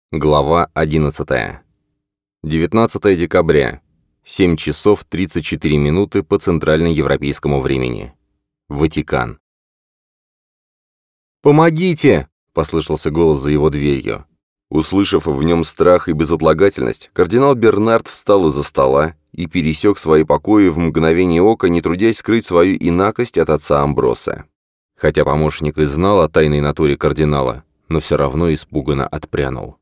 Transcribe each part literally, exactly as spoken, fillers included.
Глава одиннадцатая. девятнадцатое декабря. семь часов тридцать четыре минуты по центральноевропейскому времени. Ватикан. «Помогите!» — послышался голос за его дверью. Услышав в нем страх и безотлагательность, кардинал Бернард встал из-за стола и пересек свои покои в мгновение ока, не трудясь скрыть свою инакость от отца Амброса. Хотя помощник и знал о тайной натуре кардинала, но все равно испуганно отпрянул.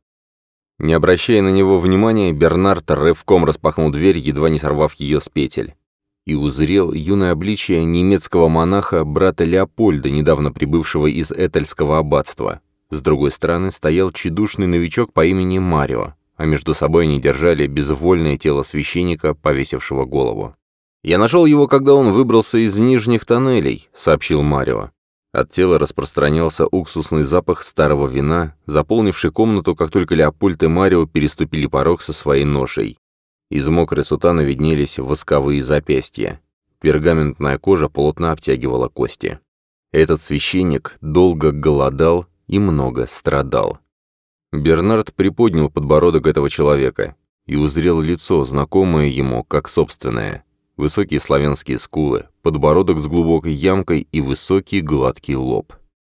Не обращая на него внимания, Бернард рывком распахнул дверь, едва не сорвав ее с петель, и узрел юное обличие немецкого монаха, брата Леопольда, недавно прибывшего из Этельского аббатства. С другой стороны стоял тщедушный новичок по имени Марио, а между собой они держали безвольное тело священника, повесившего голову. «Я нашел его, когда он выбрался из нижних тоннелей», — сообщил Марио. От тела распространялся уксусный запах старого вина, заполнивший комнату, как только Леопольд и Марио переступили порог со своей ношей. Из мокрой сутаны виднелись восковые запястья. Пергаментная кожа плотно обтягивала кости. Этот священник долго голодал и много страдал. Бернард приподнял подбородок этого человека и узрел лицо, знакомое ему, как собственное. Высокие славянские скулы, подбородок с глубокой ямкой и высокий гладкий лоб.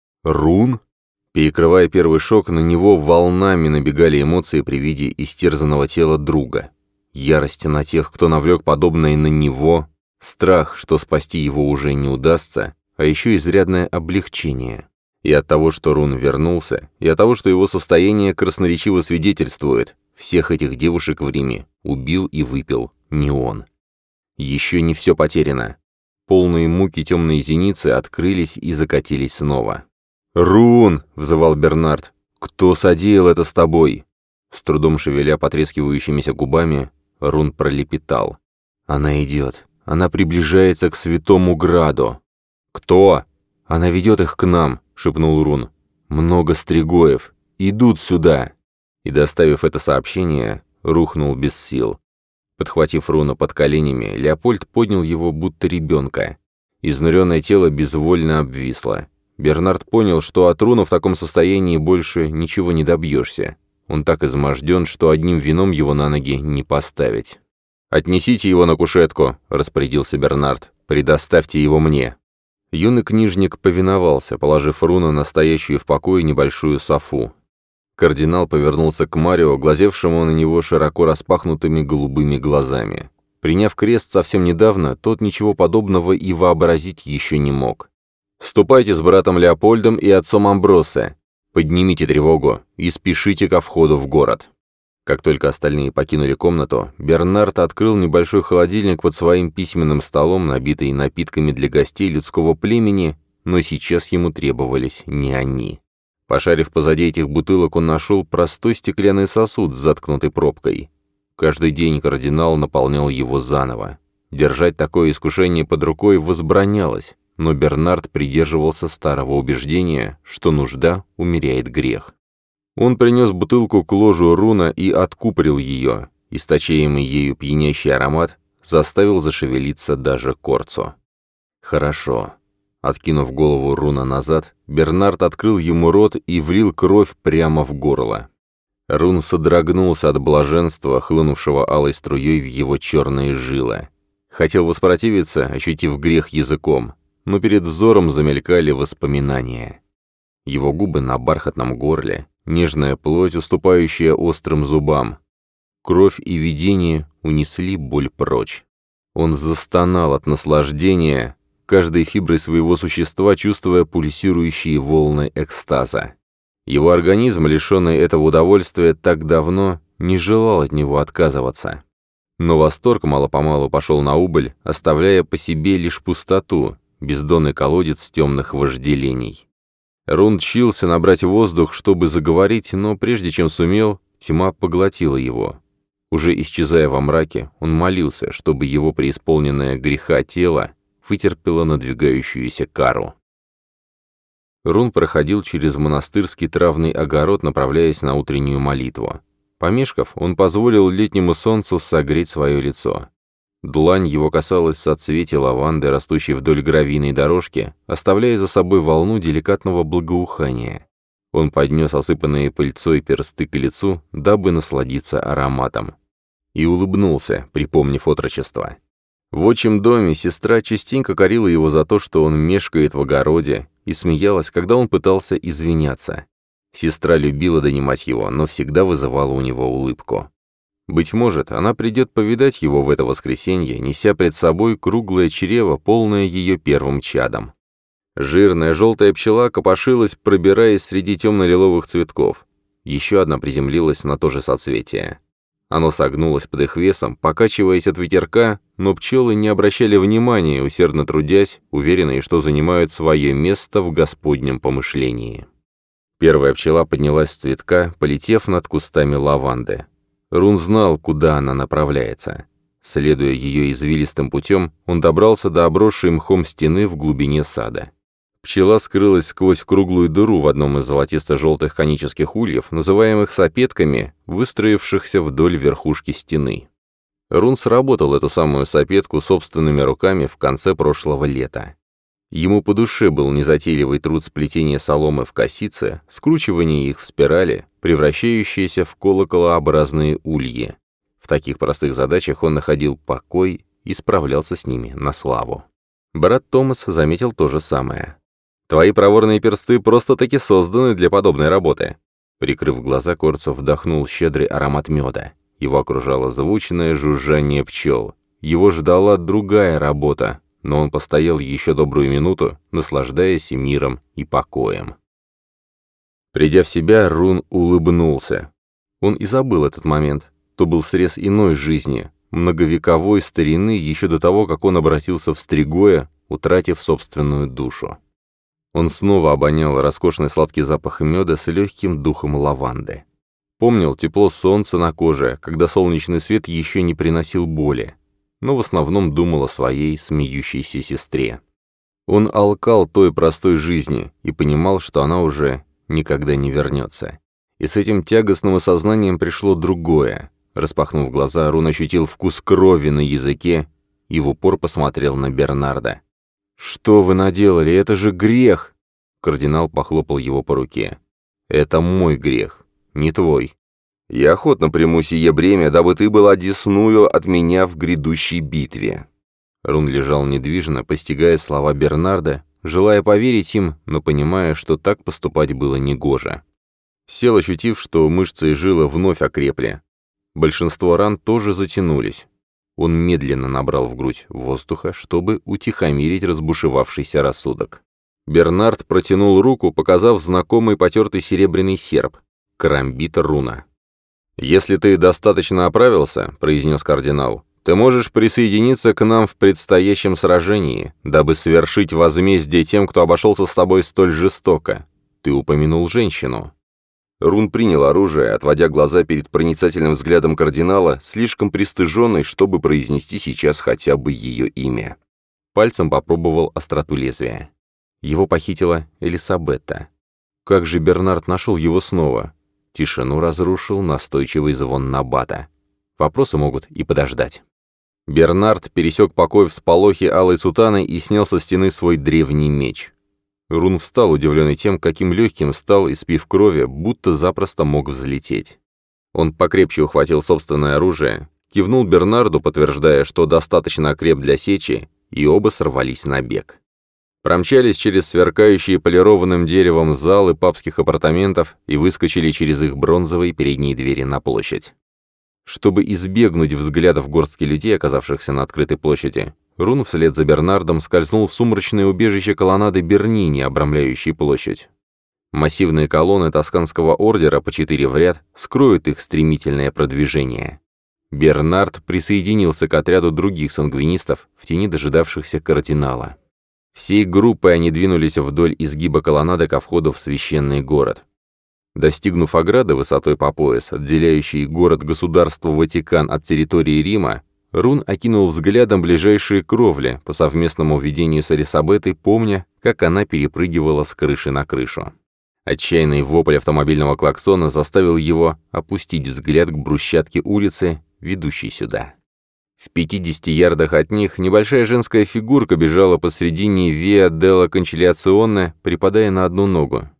Рун? Перекрывая первый шок, на него волнами набегали эмоции при виде истерзанного тела друга. Ярость на тех, кто навлек подобное на него, страх, что спасти его уже не удастся, а еще изрядное облегчение. И от того, что Рун вернулся, и от того, что его состояние красноречиво свидетельствует, всех этих девушек в Риме убил и выпил не он. Еще не все потеряно. Полные муки темные зеницы открылись и закатились снова. «Рун!» — взывал Бернард. «Кто содеял это с тобой?» С трудом шевеля потрескивающимися губами, Рун пролепетал. «Она идет. Она приближается к Святому Граду». «Кто?» «Она ведет их к нам», — шепнул Рун. «Много стригоев. Идут сюда». И, доставив это сообщение, рухнул без сил. Подхватив Руна под коленями, Леопольд поднял его, будто ребенка. Изнуренное тело безвольно обвисло. Бернард понял, что от Руна в таком состоянии больше ничего не добьешься. Он так изможден, что одним вином его на ноги не поставить. «Отнесите его на кушетку», — распорядился Бернард. «Предоставьте его мне». Юный книжник повиновался, положив Руна на стоящую в покое небольшую софу. Кардинал повернулся к Марио, глазевшему на него широко распахнутыми голубыми глазами. Приняв крест совсем недавно, тот ничего подобного и вообразить еще не мог. «Ступайте с братом Леопольдом и отцом Амбросе. Поднимите тревогу и спешите ко входу в город». Как только остальные покинули комнату, Бернард открыл небольшой холодильник под своим письменным столом, набитый напитками для гостей людского племени, но сейчас ему требовались не они. Пошарив позади этих бутылок, он нашел простой стеклянный сосуд с заткнутой пробкой. Каждый день кардинал наполнял его заново. Держать такое искушение под рукой возбранялось, но Бернард придерживался старого убеждения, что нужда умеряет грех. Он принес бутылку к ложу Руна и откупорил ее. Источаемый ею пьянящий аромат заставил зашевелиться даже Корцо. «Хорошо». Откинув голову Руна назад, Бернард открыл ему рот и влил кровь прямо в горло. Рун содрогнулся от блаженства, хлынувшего алой струей в его черные жилы. Хотел воспротивиться, ощутив грех языком, но перед взором замелькали воспоминания. Его губы на бархатном горле, нежная плоть, уступающая острым зубам. Кровь и видение унесли боль прочь. Он застонал от наслаждения, каждой фиброй своего существа чувствуя пульсирующие волны экстаза. Его организм, лишенный этого удовольствия, так давно не желал от него отказываться. Но восторг мало-помалу пошел на убыль, оставляя по себе лишь пустоту, бездонный колодец темных вожделений. Рун тщился набрать воздух, чтобы заговорить, но прежде чем сумел, тьма поглотила его. Уже исчезая во мраке, он молился, чтобы его преисполненное греха тело вытерпела надвигающуюся кару. Рун проходил через монастырский травный огород, направляясь на утреннюю молитву. Помешков, он позволил летнему солнцу согреть свое лицо. Длань его касалась соцветия лаванды, растущей вдоль гравийной дорожки, оставляя за собой волну деликатного благоухания. Он поднес осыпанные пыльцой персты к лицу, дабы насладиться ароматом. И улыбнулся, припомнив отрочество. В отчим доме сестра частенько корила его за то, что он мешкает в огороде, и смеялась, когда он пытался извиняться. Сестра любила донимать его, но всегда вызывала у него улыбку. Быть может, она придет повидать его в это воскресенье, неся пред собой круглое чрево, полное ее первым чадом. Жирная желтая пчела копошилась, пробираясь среди темно-лиловых цветков. Еще одна приземлилась на то же соцветие. Оно согнулось под их весом, покачиваясь от ветерка, но пчелы не обращали внимания, усердно трудясь, уверенные, что занимают свое место в Господнем помышлении. Первая пчела поднялась с цветка, полетев над кустами лаванды. Рун знал, куда она направляется. Следуя ее извилистым путем, он добрался до обросшей мхом стены в глубине сада. Пчела скрылась сквозь круглую дыру в одном из золотисто-желтых конических ульев, называемых сапетками, выстроившихся вдоль верхушки стены. Рун сработал эту самую сапетку собственными руками в конце прошлого лета. Ему по душе был незатейливый труд сплетения соломы в косицы, скручивания их в спирали, превращающиеся в колоколообразные ульи. В таких простых задачах он находил покой и справлялся с ними на славу. Брат Томас заметил то же самое. «Твои проворные персты просто-таки созданы для подобной работы». Прикрыв глаза, Корцов вдохнул щедрый аромат меда. Его окружало звучное жужжание пчел. Его ждала другая работа, но он постоял еще добрую минуту, наслаждаясь и миром, и покоем. Придя в себя, Рун улыбнулся. Он и забыл этот момент. То был срез иной жизни, многовековой старины, еще до того, как он обратился в Стригоя, утратив собственную душу. Он снова обонял роскошный сладкий запах меда с легким духом лаванды. Помнил тепло солнца на коже, когда солнечный свет еще не приносил боли, но в основном думал о своей смеющейся сестре. Он алкал той простой жизни и понимал, что она уже никогда не вернется. И с этим тягостным осознанием пришло другое. Распахнув глаза, Рун ощутил вкус крови на языке и в упор посмотрел на Бернарда. «Что вы наделали? Это же грех!» Кардинал похлопал его по руке. «Это мой грех, не твой. Я охотно приму сие бремя, дабы ты был одесную от меня в грядущей битве». Рун лежал недвижно, постигая слова Бернарда, желая поверить им, но понимая, что так поступать было негоже. Сел, ощутив, что мышцы и жилы вновь окрепли. Большинство ран тоже затянулись. Он медленно набрал в грудь воздуха, чтобы утихомирить разбушевавшийся рассудок. Бернард протянул руку, показав знакомый потертый серебряный серп — карамбит Руна. «Если ты достаточно оправился, — произнес кардинал, — ты можешь присоединиться к нам в предстоящем сражении, дабы совершить возмездие тем, кто обошелся с тобой столь жестоко. Ты упомянул женщину». Рун принял оружие, отводя глаза перед проницательным взглядом кардинала, слишком пристыженный, чтобы произнести сейчас хотя бы ее имя. Пальцем попробовал остроту лезвия. Его похитила Элисабетта. Как же Бернард нашел его снова? Тишину разрушил настойчивый звон набата. Вопросы могут и подождать. Бернард пересек покой в сполохе алой сутаны и снял со стены свой древний меч. Рун встал, удивленный тем, каким легким стал, испив крови, будто запросто мог взлететь. Он покрепче ухватил собственное оружие, кивнул Бернарду, подтверждая, что достаточно окреп для сечи, и оба сорвались на бег. Промчались через сверкающие полированным деревом залы папских апартаментов и выскочили через их бронзовые передние двери на площадь. Чтобы избегнуть взглядов горстки людей, оказавшихся на открытой площади, Рун вслед за Бернардом скользнул в сумрачное убежище колоннады Бернини, обрамляющей площадь. Массивные колонны тосканского ордера по четыре в ряд скроют их стремительное продвижение. Бернард присоединился к отряду других сангвинистов, в тени дожидавшихся кардинала. Всей группой они двинулись вдоль изгиба колоннады ко входу в священный город. Достигнув ограды высотой по пояс, отделяющей город-государство Ватикан от территории Рима, Рун окинул взглядом ближайшие кровли, по совместному ведению с Элисабетой, помня, как она перепрыгивала с крыши на крышу. Отчаянный вопль автомобильного клаксона заставил его опустить взгляд к брусчатке улицы, ведущей сюда. В пятидесяти ярдах от них небольшая женская фигурка бежала посредине Виа делла Кончилиационе, припадая на одну ногу.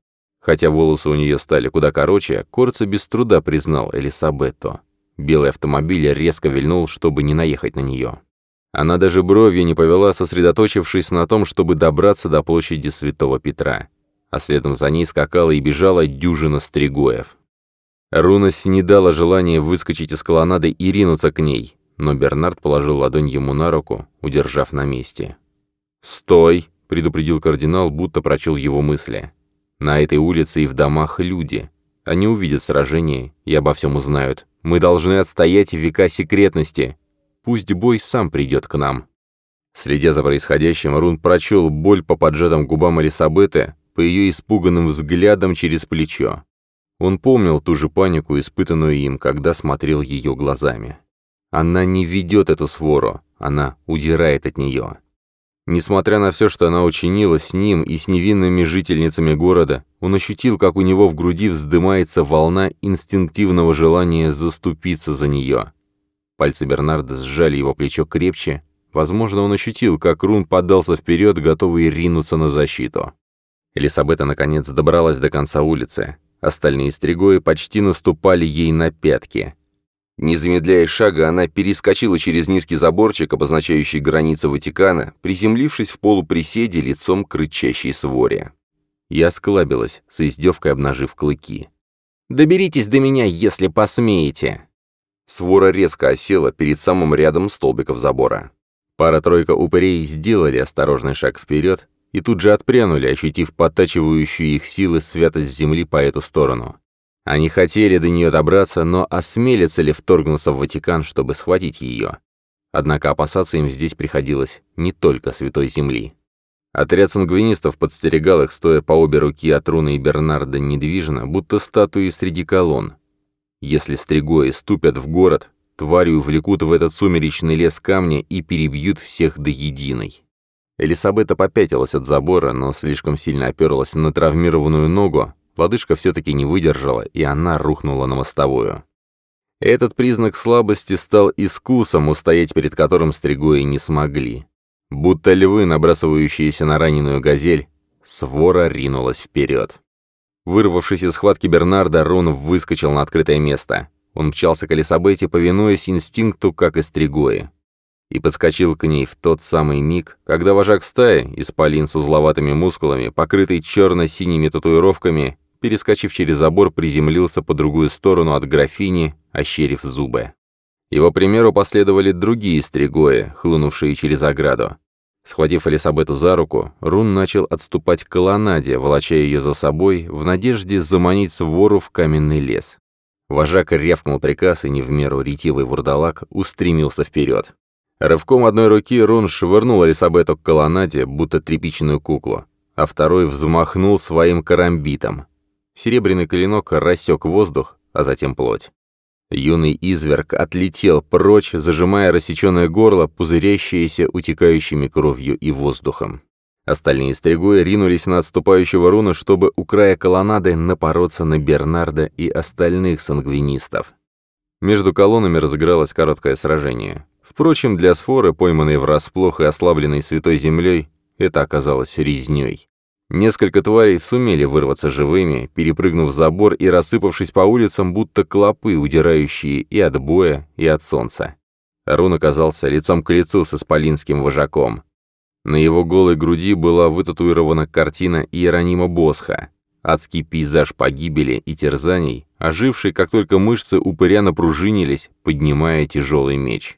Хотя волосы у нее стали куда короче, Корца без труда признал Элисабетту. Белый автомобиль резко вильнул, чтобы не наехать на нее. Она даже бровью не повела, сосредоточившись на том, чтобы добраться до площади Святого Петра. А следом за ней скакала и бежала дюжина стригоев. Руна снедала желание выскочить из колоннады и ринуться к ней, но Бернард положил ладонь ему на руку, удержав на месте. «Стой!» — предупредил кардинал, будто прочел его мысли. «На этой улице и в домах люди. Они увидят сражение и обо всем узнают. Мы должны отстоять века секретности. Пусть бой сам придет к нам». Следя за происходящим, Рун прочел боль по поджатым губам Элисабеты, по ее испуганным взглядам через плечо. Он помнил ту же панику, испытанную им, когда смотрел ее глазами. Она не ведет эту свору, она удирает от нее. Несмотря на все, что она учинила с ним и с невинными жительницами города, он ощутил, как у него в груди вздымается волна инстинктивного желания заступиться за нее. Пальцы Бернарда сжали его плечо крепче. Возможно, он ощутил, как Рун подался вперед, готовый ринуться на защиту. Элисабета, наконец, добралась до конца улицы. Остальные стригои почти наступали ей на пятки. Не замедляя шага, она перескочила через низкий заборчик, обозначающий границу Ватикана, приземлившись в полуприседе лицом к рычащей своре. Я осклабилась, с издевкой обнажив клыки. «Доберитесь до меня, если посмеете!» Свора резко осела перед самым рядом столбиков забора. Пара-тройка упырей сделали осторожный шаг вперед и тут же отпрянули, ощутив подтачивающую их силы святость земли по эту сторону. Они хотели до нее добраться, но осмелятся ли вторгнуться в Ватикан, чтобы схватить ее? Однако опасаться им здесь приходилось не только Святой Земли. Отряд сангвинистов подстерегал их, стоя по обе руки от Руны и Бернарда недвижно, будто статуи среди колонн. Если стригои ступят в город, тварью влекут в этот сумеречный лес камня и перебьют всех до единой. Элисабета попятилась от забора, но слишком сильно оперлась на травмированную ногу, лодыжка все-таки не выдержала, и она рухнула на мостовую. Этот признак слабости стал искусом, устоять перед которым стригои не смогли. Будто львы, набрасывающиеся на раненую газель, свора ринулась вперед. Вырвавшись из схватки Бернарда, Рун выскочил на открытое место. Он мчался к Элисабете, повинуясь инстинкту, как и стригои. И подскочил к ней в тот самый миг, когда вожак стаи, исполин с узловатыми мускулами, покрытый черно-синими татуировками, перескочив через забор, приземлился по другую сторону от графини, ощерив зубы. Его примеру последовали другие стригои, хлынувшие через ограду. Схватив Элисабету за руку, Рун начал отступать к колоннаде, волоча ее за собой, в надежде заманить свору в каменный лес. Вожак рявкнул приказ, и не в меру ретивый вурдалак устремился вперед. Рывком одной руки Рун швырнул Элисабету к колоннаде, будто тряпичную куклу, а второй взмахнул своим карамбитом. Серебряный клинок рассек воздух, а затем плоть. Юный изверг отлетел прочь, зажимая рассеченное горло, пузырящееся утекающими кровью и воздухом. Остальные стригои ринулись на отступающего Руна, чтобы у края колоннады напороться на Бернарда и остальных сангвинистов. Между колоннами разыгралось короткое сражение. Впрочем, для сфоры, пойманной врасплох и ослабленной Святой Землей, это оказалось резнёй. Несколько тварей сумели вырваться живыми, перепрыгнув забор и рассыпавшись по улицам, будто клопы, удирающие и от боя, и от солнца. Рун оказался лицом к лицу с исполинским вожаком. На его голой груди была вытатуирована картина Иеронима Босха, адский пейзаж погибели и терзаний, оживший, как только мышцы упыря напружинились, поднимая тяжелый меч.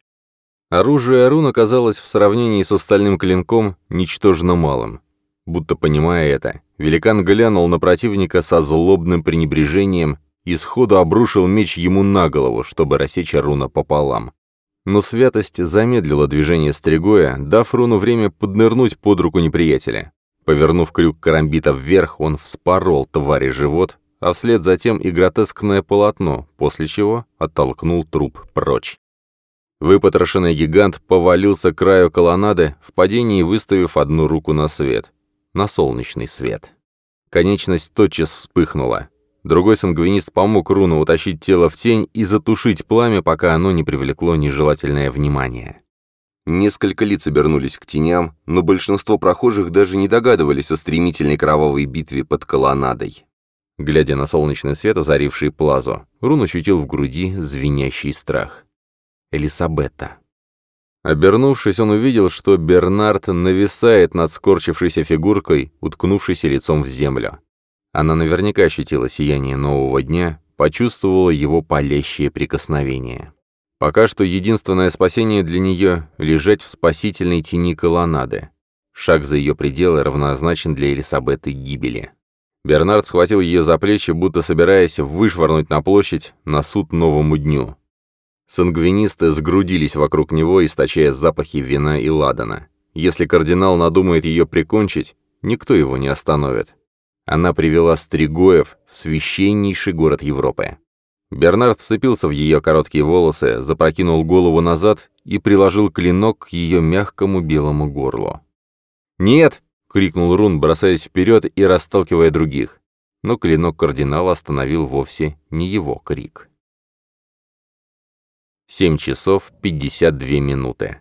Оружие Рун оказалось в сравнении с остальным клинком ничтожно малым. Будто понимая это, великан глянул на противника со злобным пренебрежением и сходу обрушил меч ему на голову, чтобы рассечь Руна пополам. Но святость замедлила движение стригоя, дав Руну время поднырнуть под руку неприятеля. Повернув крюк карамбита вверх, он вспорол твари живот, а вслед затем и гротескное полотно, после чего оттолкнул труп прочь. Выпотрошенный гигант повалился к краю колоннады, в падении выставив одну руку на свет. На солнечный свет. Конечность тотчас вспыхнула. Другой сангвинист помог Руну утащить тело в тень и затушить пламя, пока оно не привлекло нежелательное внимание. Несколько лиц обернулись к теням, но большинство прохожих даже не догадывались о стремительной кровавой битве под колоннадой. Глядя на солнечный свет, озаривший плазу, Рун ощутил в груди звенящий страх. Элисабетта. Обернувшись, он увидел, что Бернард нависает над скорчившейся фигуркой, уткнувшейся лицом в землю. Она наверняка ощутила сияние нового дня, почувствовала его палящее прикосновение. Пока что единственное спасение для нее — лежать в спасительной тени колоннады. Шаг за ее пределы равнозначен для Элисабетты гибели. Бернард схватил ее за плечи, будто собираясь вышвырнуть на площадь на суд новому дню. Сангвинисты сгрудились вокруг него, источая запахи вина и ладана. Если кардинал надумает ее прикончить, никто его не остановит. Она привела Стригоев в священнейший город Европы. Бернард вцепился в ее короткие волосы, запрокинул голову назад и приложил клинок к ее мягкому белому горлу. «Нет!» — крикнул Рун, бросаясь вперед и расталкивая других. Но клинок кардинала остановил вовсе не его крик. Семь часов пятьдесят две минуты.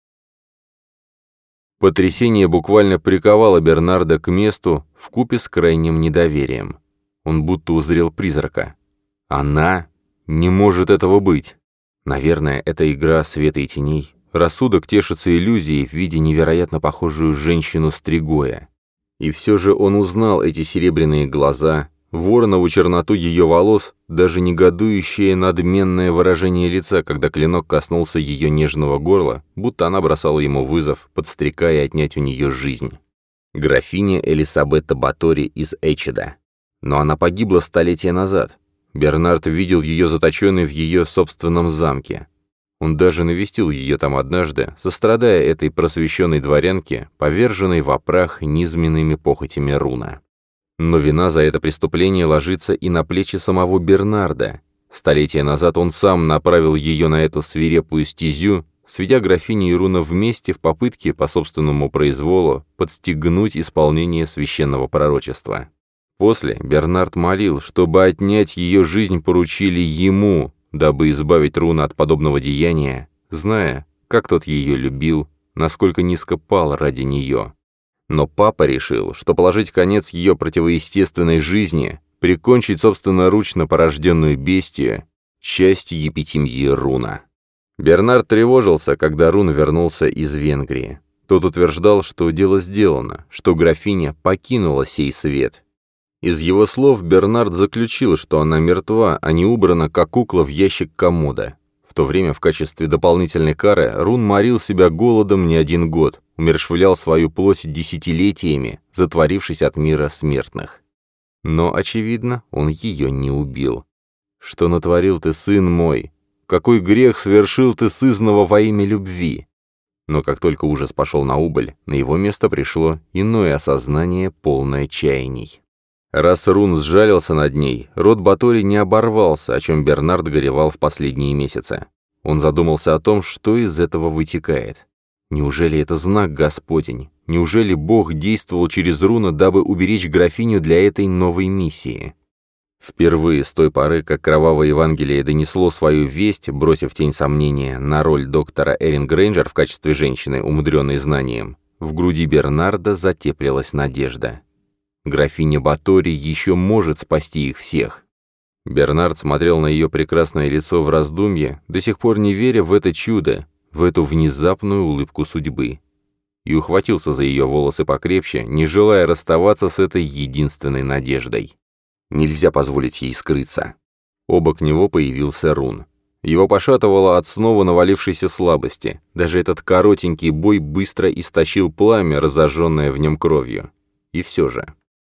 Потрясение буквально приковало Бернарда к месту вкупе с крайним недоверием. Он будто узрел призрака. Она? Не может этого быть. Наверное, это игра света и теней. Рассудок тешится иллюзией в виде невероятно похожую женщину Стригоя. И все же он узнал эти серебряные глаза, воронову черноту ее волос, даже негодующее надменное выражение лица, когда клинок коснулся ее нежного горла, будто она бросала ему вызов, подстрекая отнять у нее жизнь. Графиня Элисабетта Батори из Эчеда. Но она погибла столетия назад. Бернард видел ее заточенной в ее собственном замке. Он даже навестил ее там однажды, сострадая этой просвещенной дворянке, поверженной во прах низменными похотями Руна. Но вина за это преступление ложится и на плечи самого Бернарда. Столетия назад он сам направил ее на эту свирепую стезю, сведя графиню и Руна вместе в попытке, по собственному произволу, подстегнуть исполнение священного пророчества. После Бернард молил, чтобы отнять ее жизнь поручили ему, дабы избавить Руна от подобного деяния, зная, как тот ее любил, насколько низко пал ради нее. Но папа решил, что положить конец ее противоестественной жизни, прикончить собственноручно порожденную бестию, часть епитимьи Руна. Бернард тревожился, когда Рун вернулся из Венгрии. Тот утверждал, что дело сделано, что графиня покинула сей свет. Из его слов Бернард заключил, что она мертва, а не убрана, как кукла, в ящик комода. В то время в качестве дополнительной кары Рун морил себя голодом не один год, умерщвлял свою плоть десятилетиями, затворившись от мира смертных. Но, очевидно, он ее не убил. «Что натворил ты, сын мой? Какой грех совершил ты сызного во имя любви?» Но как только ужас пошел на убыль, на его место пришло иное осознание, полное чаяний. Раз Рун сжалился над ней, род Батори не оборвался, о чем Бернард горевал в последние месяцы. Он задумался о том, что из этого вытекает. Неужели это знак Господень? Неужели Бог действовал через Руна, дабы уберечь графиню для этой новой миссии? Впервые с той поры, как Кровавое Евангелие донесло свою весть, бросив тень сомнения на роль доктора Эрин Грейнджер в качестве женщины, умудренной знанием, в груди Бернарда затеплилась надежда. Графиня Батори еще может спасти их всех. Бернард смотрел на ее прекрасное лицо в раздумье, до сих пор не веря в это чудо, в эту внезапную улыбку судьбы. И ухватился за ее волосы покрепче, не желая расставаться с этой единственной надеждой. Нельзя позволить ей скрыться. Обок него появился Рун. Его пошатывало от снова навалившейся слабости. Даже этот коротенький бой быстро истощил пламя, разожженное в нем кровью. И все же.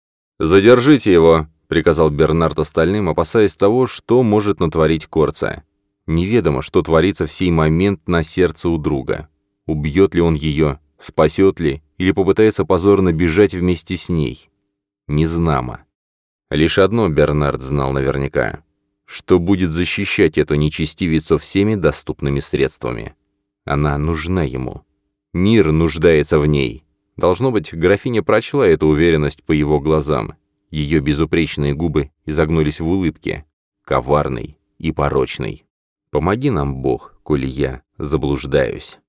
«Задержите его!» — приказал Бернард остальным, опасаясь того, что может натворить Корца. Неведомо, что творится в сей момент на сердце у друга. Убьет ли он ее, спасет ли, или попытается позорно бежать вместе с ней? Незнамо. Лишь одно Бернард знал наверняка, что будет защищать эту нечестивицу всеми доступными средствами. Она нужна ему. Мир нуждается в ней. Должно быть, графиня прочла эту уверенность по его глазам. Ее безупречные губы изогнулись в улыбке, коварной и порочной. «Помоги нам, Бог, коли я заблуждаюсь».